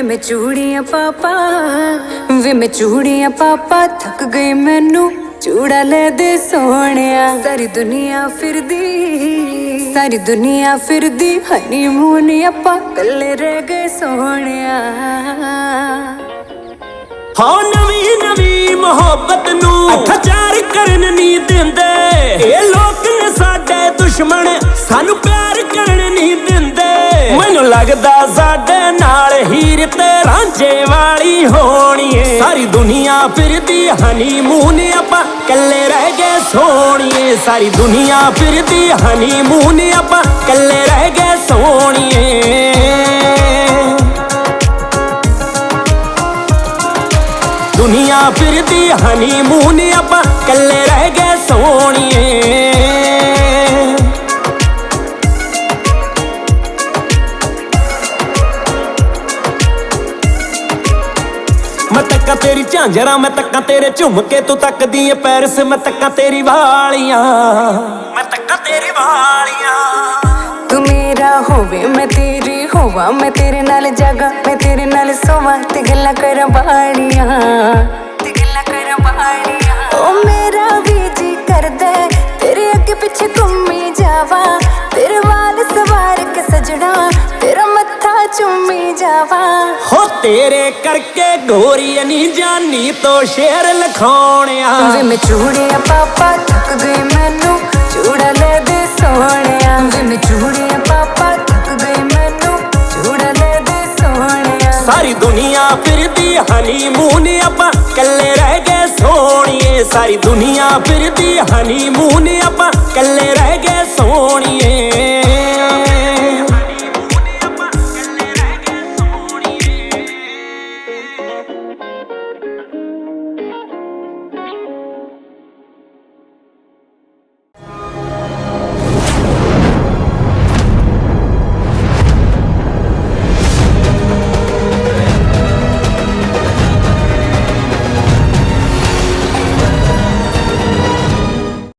मैं चूड़ियां पापा वे मैं चूड़ियां पापा थक गई मैनू चूड़ा ले दे सोहणिया सारी दुनिया फिरदी हनीमून आपां कल्ले रह गए सोहणिया। हाँ नवी नवी मोहब्बत नू अत्याचार करन नी दिंदे ये लोग ने साडे दुश्मन सानू प्यार करन नी दिंदे मैनू लगदा साडे नाल हीर ते रांझे वाली होनी है सारी दुनिया फिरदी हनीमून आपां कल्ले रह गए सोहणिए सारी दुनिया फिरदी हनीमून आपां कल्ले रह गए सोहणिए। दुनिया फिरदी हनीमून आपां कल्ले रह गए सोहणिए। मैं तक्का तेरी झांजरा मैं तक्का तेरे झुमके तू तकदी है पैरिस मैं तक्का तेरी वालियां मैं तक्का तेरी वालियां। तू मेरा होवे मैं तेरी होवा मैं तेरे नाल जागा मैं तेरे नाल सोवा ते गल्लां करा बाड़ियां ओ मेरा भी जी करदा तेरे अगे पीछे घूमी जावा तेरे वाल सवार के सजना तेरा मत्था चूमी जावा। हो तेरे करके गोरी नी जानी तो शेर लखाउणिया वे मैं चूड़ियां पापा थक गई मैनू चूड़ा ले दे सोहणिया वे मैं चूड़ियां पापा थक गई मैनू चूड़ा ले दे सोहणिया। सारी दुनिया फिरदी हनीमून आपां कल्ले रह गए सोहणिए सारी दुनिया फिरदी हनीमून आपां कल्ले रह गए सोहणिए।